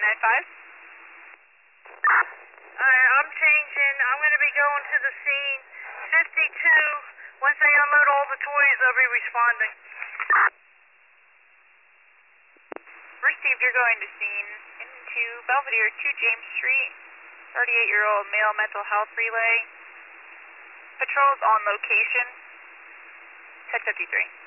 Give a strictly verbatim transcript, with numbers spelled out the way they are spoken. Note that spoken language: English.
nine five. Alright, I'm changing. I'm going to be going to the scene. fifty-two. Once they unload all the toys, I'll be responding. Received, you're going to scene into Belvedere, two James Street. thirty-eight-year-old male mental health relay. Patrols on location. ten fifty-three.